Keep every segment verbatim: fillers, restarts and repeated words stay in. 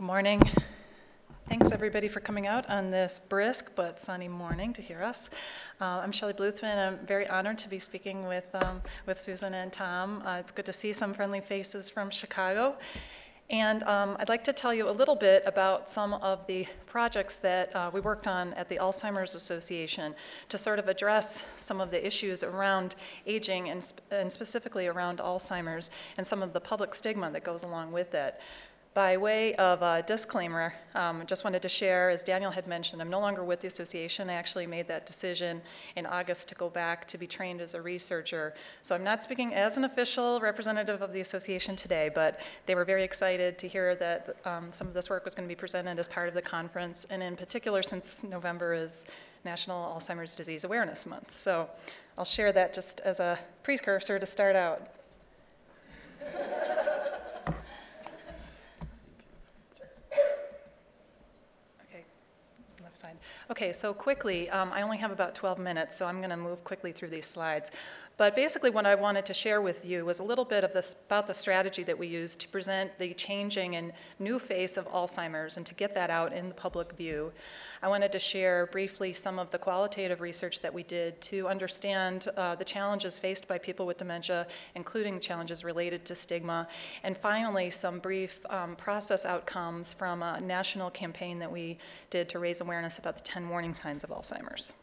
Good morning. Thanks everybody for coming out on this brisk but sunny morning to hear us. Uh, I'm Shelley Bluthman. I'm very honored to be speaking with, um, with Susan and Tom. Uh, it's good to see some friendly faces from Chicago. And um, I'd like to tell you a little bit about some of the projects that uh, we worked on at the Alzheimer's Association to sort of address some of the issues around aging and, sp and specifically around Alzheimer's and some of the public stigma that goes along with it. By way of a disclaimer, um, just wanted to share, as Daniel had mentioned, I'm no longer with the association. I actually made that decision in August to go back to be trained as a researcher. So I'm not speaking as an official representative of the association today, but they were very excited to hear that um, some of this work was going to be presented as part of the conference, and in particular, since November is National Alzheimer's Disease Awareness Month. So I'll share that just as a precursor to start out. Okay, so quickly, um, I only have about twelve minutes, so I'm going to move quickly through these slides. But basically what I wanted to share with you was a little bit of this, about the strategy that we use to present the changing and new face of Alzheimer's and to get that out in the public view. I wanted to share briefly some of the qualitative research that we did to understand uh, the challenges faced by people with dementia, including challenges related to stigma. And finally, some brief um, process outcomes from a national campaign that we did to raise awareness about the ten warning signs of Alzheimer's.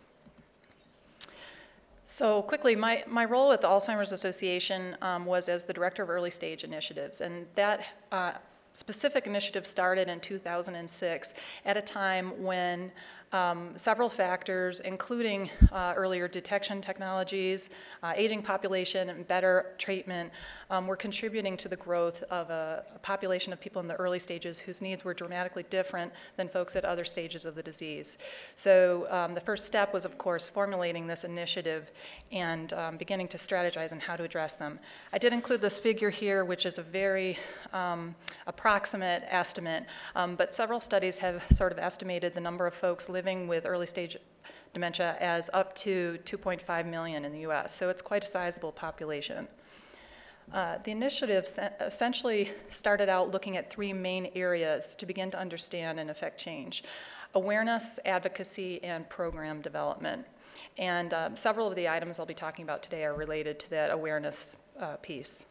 So quickly, my, my role at the Alzheimer's Association um, was as the Director of Early Stage Initiatives, and that uh, specific initiative started in two thousand six at a time when um, several factors, including uh, earlier detection technologies, uh, aging population, and better treatment, um, were contributing to the growth of a, a population of people in the early stages whose needs were dramatically different than folks at other stages of the disease. So um, the first step was, of course, formulating this initiative and um, beginning to strategize on how to address them. I did include this figure here, which is a very um, approximate estimate, um, but several studies have sort of estimated the number of folks living with early stage dementia as up to two point five million in the U S, so it's quite a sizable population. Uh, the initiative essentially started out looking at three main areas to begin to understand and affect change: awareness, advocacy, and program development. And uh, several of the items I'll be talking about today are related to that awareness uh, piece.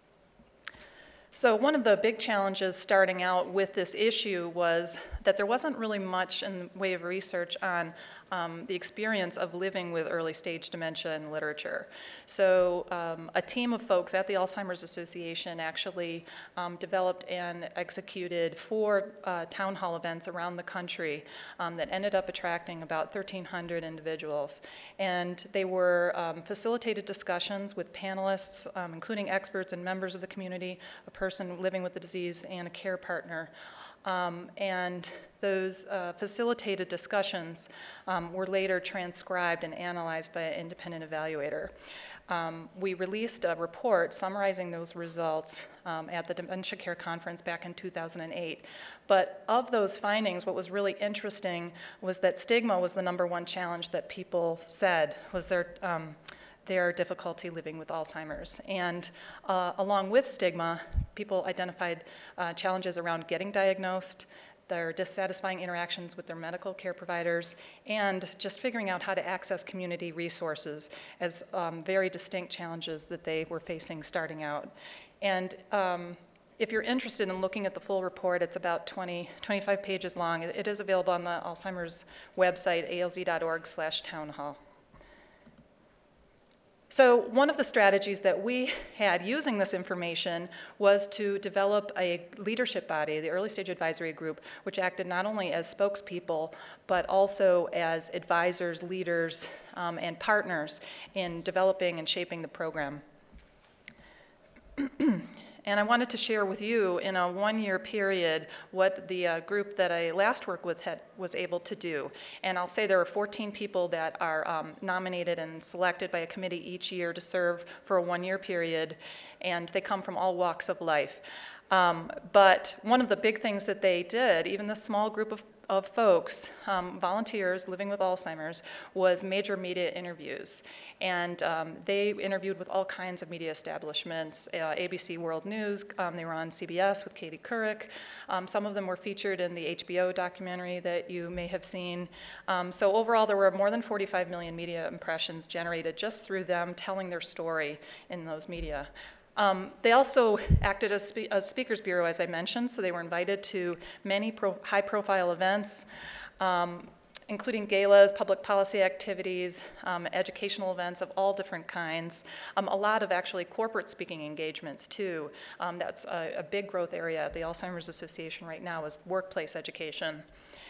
So one of the big challenges starting out with this issue was that there wasn't really much in the way of research on um, the experience of living with early stage dementia in literature. So um, a team of folks at the Alzheimer's Association actually um, developed and executed four uh, town hall events around the country um, that ended up attracting about thirteen hundred individuals. And they were um, facilitated discussions with panelists, um, including experts and members of the community, a person living with the disease, and a care partner. Um, and those uh, facilitated discussions um, were later transcribed and analyzed by an independent evaluator. Um, we released a report summarizing those results um, at the Dementia Care Conference back in two thousand eight. But of those findings, what was really interesting was that stigma was the number one challenge that people said was their um, their difficulty living with Alzheimer's. And uh, along with stigma, people identified uh, challenges around getting diagnosed, their dissatisfying interactions with their medical care providers, and just figuring out how to access community resources as um, very distinct challenges that they were facing starting out. And um, if you're interested in looking at the full report, it's about twenty, twenty-five pages long. It is available on the Alzheimer's website, A L Z dot org slash town hall. So one of the strategies that we had using this information was to develop a leadership body, the Early Stage Advisory Group, which acted not only as spokespeople, but also as advisors, leaders, um, and partners in developing and shaping the program. And I wanted to share with you in a one-year period what the uh, group that I last worked with had, was able to do. And I'll say there are fourteen people that are um, nominated and selected by a committee each year to serve for a one-year period, and they come from all walks of life. Um, but one of the big things that they did, even this small group of, of folks, um, volunteers living with Alzheimer's, was major media interviews. And um, they interviewed with all kinds of media establishments, uh, A B C World News, um, they were on C B S with Katie Couric. Um, some of them were featured in the H B O documentary that you may have seen. Um, so overall, there were more than forty-five million media impressions generated just through them telling their story in those media. Um, they also acted as spe a speakers bureau, as I mentioned, so they were invited to many pro high-profile events, um, including galas, public policy activities, um, educational events of all different kinds, um, a lot of actually corporate speaking engagements too. Um, that's a, a big growth area at the Alzheimer's Association right now is workplace education.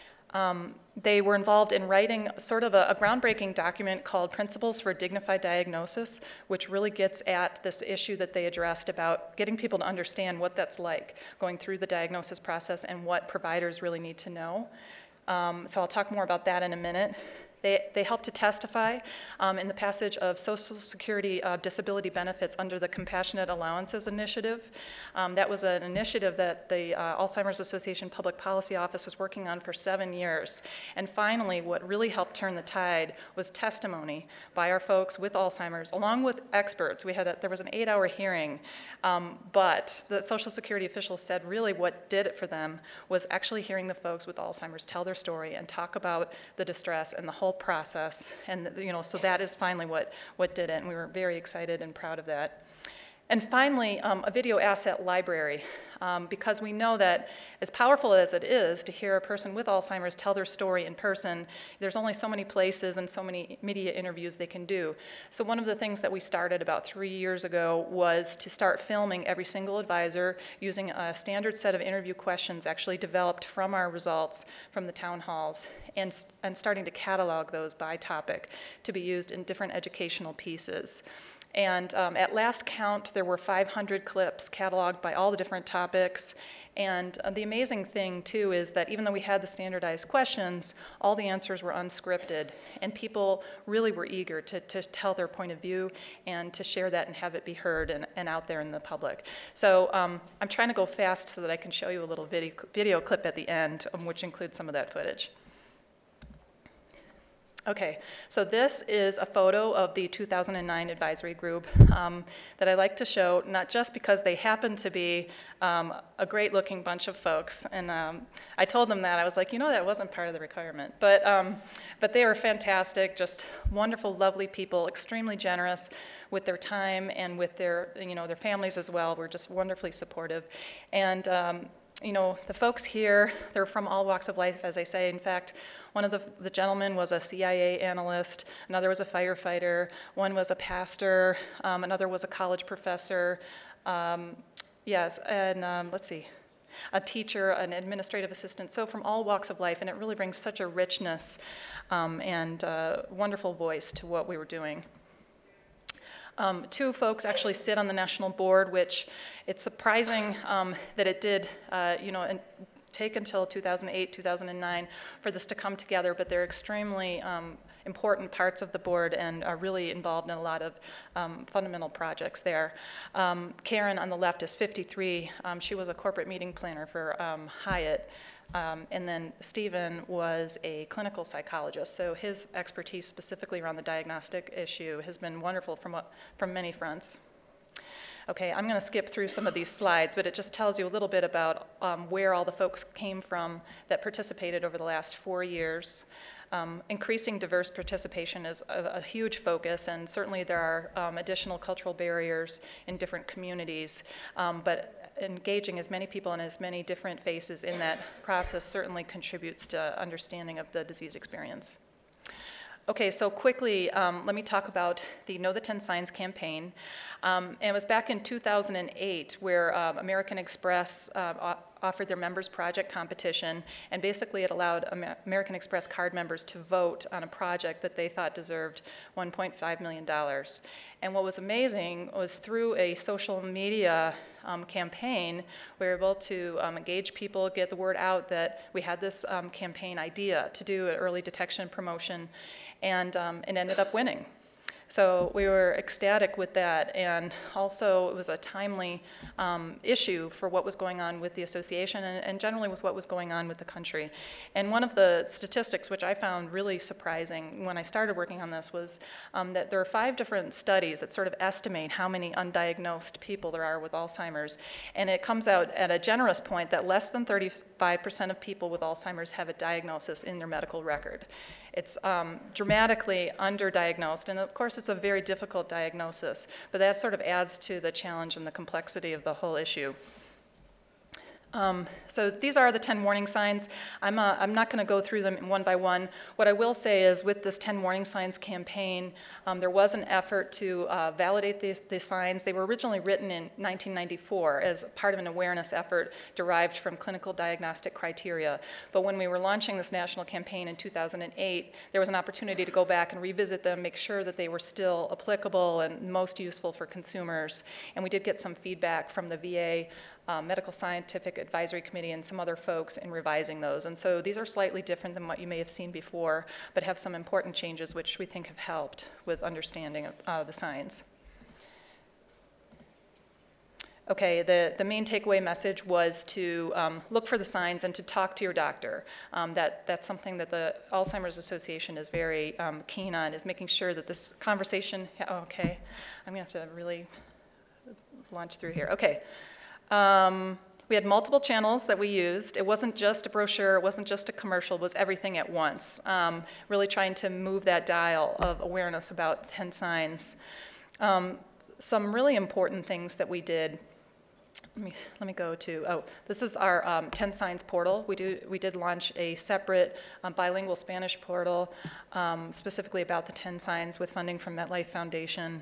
Um, they were involved in writing sort of a, a groundbreaking document called Principles for Dignified Diagnosis, which really gets at this issue that they addressed about getting people to understand what that's like, going through the diagnosis process and what providers really need to know. Um, so I'll talk more about that in a minute. They, they helped to testify um, in the passage of Social Security uh, disability benefits under the Compassionate Allowances Initiative. Um, that was an initiative that the uh, Alzheimer's Association Public Policy Office was working on for seven years. And finally, what really helped turn the tide was testimony by our folks with Alzheimer's, along with experts. We had a, there was an eight-hour hearing, um, but the Social Security officials said really what did it for them was actually hearing the folks with Alzheimer's tell their story and talk about the distress and the whole process, and you know, so that is finally what what did it, and we were very excited and proud of that. And finally, um, a video asset library, um, because we know that as powerful as it is to hear a person with Alzheimer's tell their story in person, there's only so many places and so many media interviews they can do. So one of the things that we started about three years ago was to start filming every single advisor using a standard set of interview questions actually developed from our results from the town halls, and, and starting to catalog those by topic to be used in different educational pieces. And um, at last count, there were five hundred clips cataloged by all the different topics. And uh, the amazing thing, too, is that even though we had the standardized questions, all the answers were unscripted. And people really were eager to, to tell their point of view and to share that and have it be heard and, and out there in the public. So um, I'm trying to go fast so that I can show you a little video, video clip at the end, um, which includes some of that footage. Okay, so this is a photo of the two thousand nine advisory group um, that I like to show, not just because they happen to be um, a great looking bunch of folks, and um, I told them that, I was like, you know, that wasn't part of the requirement, but, um, but they were fantastic, just wonderful, lovely people, extremely generous with their time and with their, you know, their families as well, were just wonderfully supportive. And um, you know, the folks here, they're from all walks of life, as I say. In fact, one of the, the gentlemen was a C I A analyst, another was a firefighter, one was a pastor, um, another was a college professor, um, yes, and um, let's see, a teacher, an administrative assistant, so from all walks of life, and it really brings such a richness um, and uh, wonderful voice to what we were doing. Um, two folks actually sit on the national board, which it's surprising um, that it did, uh, you know, and take until two thousand eight, two thousand nine for this to come together, but they're extremely um, important parts of the board and are really involved in a lot of um, fundamental projects there. Um, Karen on the left is fifty-three. Um, she was a corporate meeting planner for um, Hyatt. Um, and then Stephen was a clinical psychologist, so his expertise specifically around the diagnostic issue has been wonderful from, a, from many fronts. Okay, I'm going to skip through some of these slides, but it just tells you a little bit about um, where all the folks came from that participated over the last four years. Um, increasing diverse participation is a, a huge focus, and certainly there are um, additional cultural barriers in different communities, um, but engaging as many people and as many different faces in that process certainly contributes to understanding of the disease experience. Okay, so quickly, um, let me talk about the Know the ten Signs campaign. Um, and it was back in two thousand eight where um, American Express uh, offered their Members Project competition, and basically it allowed Amer American Express card members to vote on a project that they thought deserved one point five million dollars. And what was amazing was through a social media um, campaign, we were able to um, engage people, get the word out that we had this um, campaign idea to do an early detection promotion, and um, it ended up winning. So we were ecstatic with that, and also it was a timely um, issue for what was going on with the association and, and generally with what was going on with the country. And one of the statistics which I found really surprising when I started working on this was um, that there are five different studies that sort of estimate how many undiagnosed people there are with Alzheimer's. And it comes out at a generous point that less than thirty-five percent of people with Alzheimer's have a diagnosis in their medical record. It's um, dramatically underdiagnosed, and of course it's a very difficult diagnosis, but that sort of adds to the challenge and the complexity of the whole issue. Um, so these are the ten warning signs. I'm, uh, I'm not going to go through them one by one. What I will say is with this ten warning signs campaign, um, there was an effort to uh, validate these, these signs. They were originally written in nineteen ninety-four as part of an awareness effort derived from clinical diagnostic criteria. But when we were launching this national campaign in two thousand eight, there was an opportunity to go back and revisit them, make sure that they were still applicable and most useful for consumers. And we did get some feedback from the V A Uh, Medical Scientific Advisory Committee and some other folks in revising those. And so these are slightly different than what you may have seen before, but have some important changes which we think have helped with understanding of uh, the signs. Okay, the, the main takeaway message was to um, look for the signs and to talk to your doctor. Um, that, that's something that the Alzheimer's Association is very um, keen on, is making sure that this conversation, okay, I'm gonna have to really launch through here. Okay. Um, we had multiple channels that we used. It wasn't just a brochure, it wasn't just a commercial, it was everything at once. Um, really trying to move that dial of awareness about ten signs. Um, some really important things that we did. Let me, let me go to, oh, this is our um, ten signs portal. We, do, we did launch a separate um, bilingual Spanish portal um, specifically about the ten signs with funding from MetLife Foundation.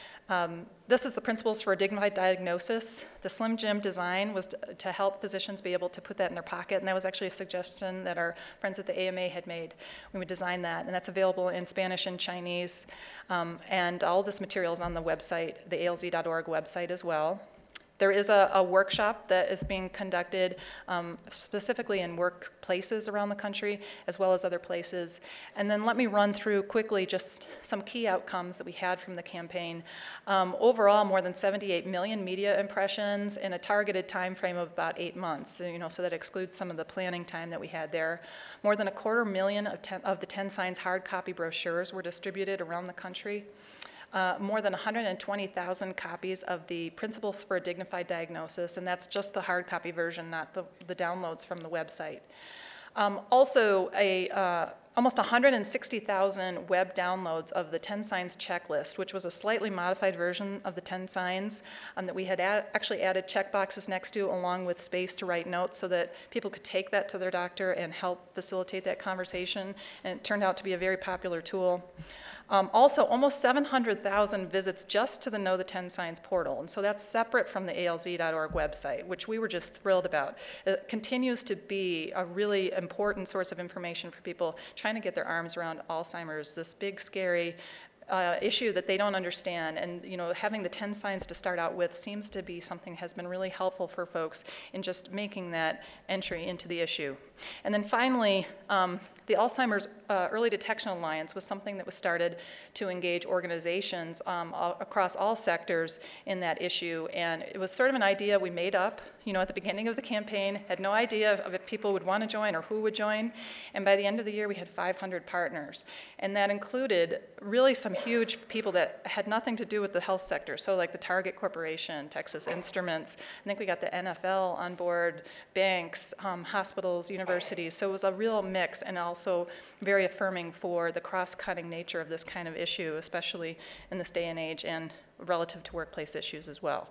Um, this is the Principles for a Dignified Diagnosis. The Slim Jim design was to help physicians be able to put that in their pocket, and that was actually a suggestion that our friends at the A M A had made. We would design that, and that's available in Spanish and Chinese. Um, and all this material is on the website, the A L Z dot org website as well. There is a, a workshop that is being conducted um, specifically in workplaces around the country, as well as other places. And then let me run through quickly just some key outcomes that we had from the campaign. Um, overall, more than seventy-eight million media impressions in a targeted time frame of about eight months, you know, so that excludes some of the planning time that we had there. More than a quarter million of, ten, of the ten signs hard copy brochures were distributed around the country. Uh, more than one hundred twenty thousand copies of the Principles for a Dignified Diagnosis, and that's just the hard copy version, not the, the downloads from the website. Um, also, a, uh, almost one hundred sixty thousand web downloads of the ten signs checklist, which was a slightly modified version of the ten signs um, that we had add, actually added checkboxes next to, along with space to write notes so that people could take that to their doctor and help facilitate that conversation, and it turned out to be a very popular tool. Um, also, almost seven hundred thousand visits just to the Know the ten Signs portal, and so that's separate from the A L Z dot org website, which we were just thrilled about. It continues to be a really important source of information for people trying to get their arms around Alzheimer's, this big, scary Uh, issue that they don't understand, and you know, having the ten signs to start out with seems to be something that has been really helpful for folks in just making that entry into the issue. And then finally, um, the Alzheimer's uh, Early Detection Alliance was something that was started to engage organizations um, all, across all sectors in that issue, and it was sort of an idea we made up, you know, at the beginning of the campaign, had no idea of if people would want to join or who would join, and by the end of the year we had five hundred partners, and that included really some huge people that had nothing to do with the health sector, so like the Target Corporation, Texas Instruments, I think we got the N F L on board, banks, um, hospitals, universities, so it was a real mix and also very affirming for the cross-cutting nature of this kind of issue, especially in this day and age and relative to workplace issues as well.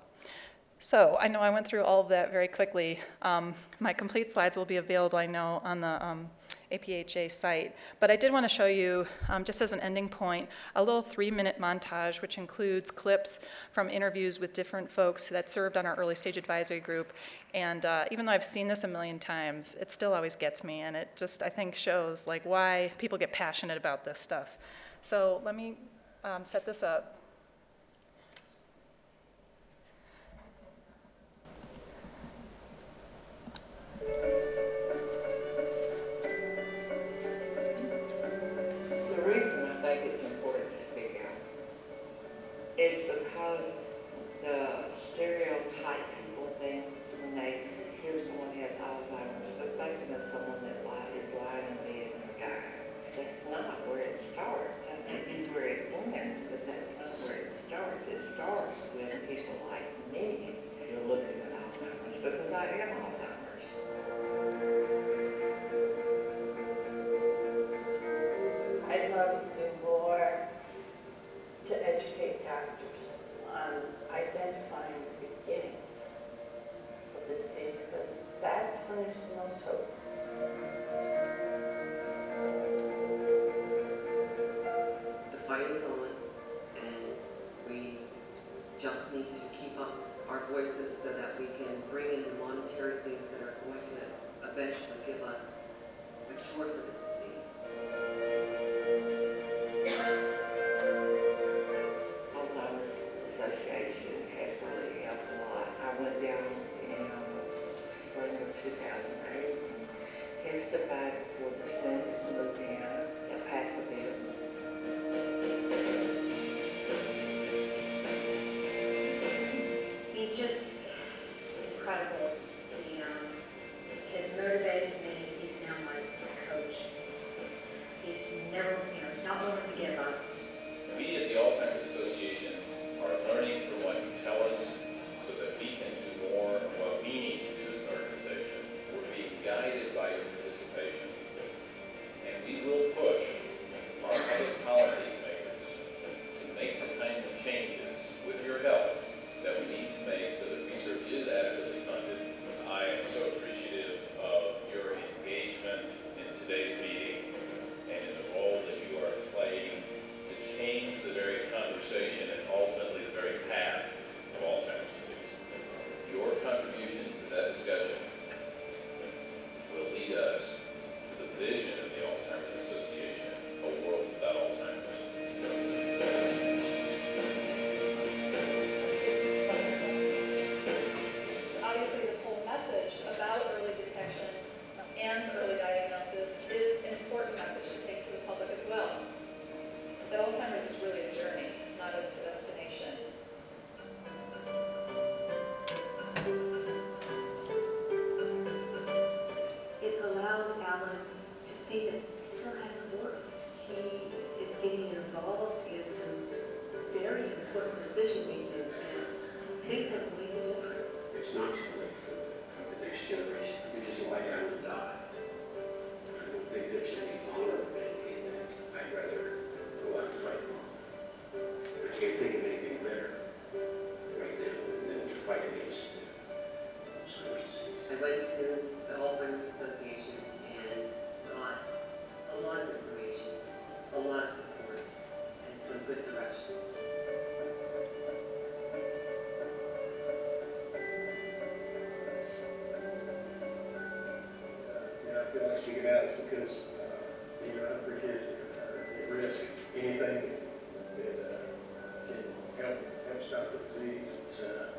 So I know I went through all of that very quickly. Um, my complete slides will be available, I know, on the um, A P H A site. But I did want to show you, um, just as an ending point, a little three-minute montage, which includes clips from interviews with different folks that served on our early stage advisory group. And uh, even though I've seen this a million times, it still always gets me. And it just, I think, shows like why people get passionate about this stuff. So let me um, set this up. The reason I think it's important to speak out probably do more to educate doctors on identifying the beginnings of the disease, because that's when there's the most hope. The fight is on, and we just need to keep up our voices so that we can bring in the monetary things that are going to eventually give us a cure for this disease. Alzheimer's Association has really helped a lot. I went down in uh, spring of two thousand eight, testified before the Senate in Louisiana, and passed a bill. He's just incredible. He um, has motivated me. He's now my coach. He's never, you know, he's not willing to give up. We at the Alzheimer's Association are learning from what you tell us so that we can do more of what we need to do as an organization. We're being guided by your participation. And we will push our public policy makers to make the kinds of changes with your help that we need to make so that research is adequately funded. I am so appreciative of your engagement in today's meeting and in the role that you are playing to change the very conversation and ultimately the very path of Alzheimer's disease. Your contributions to that discussion will lead us to the vision of the Alzheimer's Association, a world without Alzheimer's. Obviously, this whole message about early detection and early diagnosis is an important message to take to the public as well. That Alzheimer's is really a journey, not a destination. It allowed Alan to see that he still has work. He is getting involved in some very important decision making, and things have made a difference. It's not too late for the, for the next generation. You just lie down and die. I don't think there's any honor in that. I'd rather go out and fight more. I can't think of anything better right now than to fight against Alzheimer's disease. I went to the Alzheimer's Association and got a lot of information, a lot of support, and some good directions. Yeah, I feel like speaking out is because uh, you know, for kids that are at risk, anything that uh, can help help stop the disease, it's uh,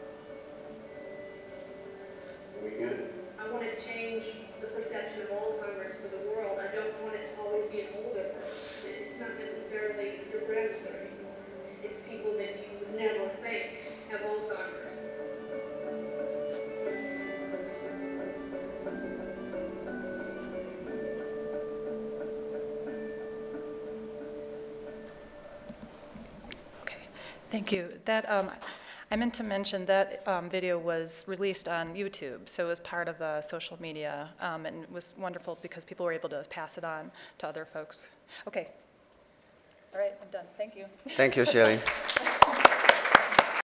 we good. I want to change the perception of Alzheimer's for the world. I don't want it to always be an older person. It's not necessarily your grandmother anymore. It's people that you would never think have Alzheimer's. Okay, thank you. That um, I meant to mention that um, video was released on YouTube, so it was part of the social media, um, and it was wonderful because people were able to pass it on to other folks. Okay. All right, I'm done. Thank you. Thank you, Shelley.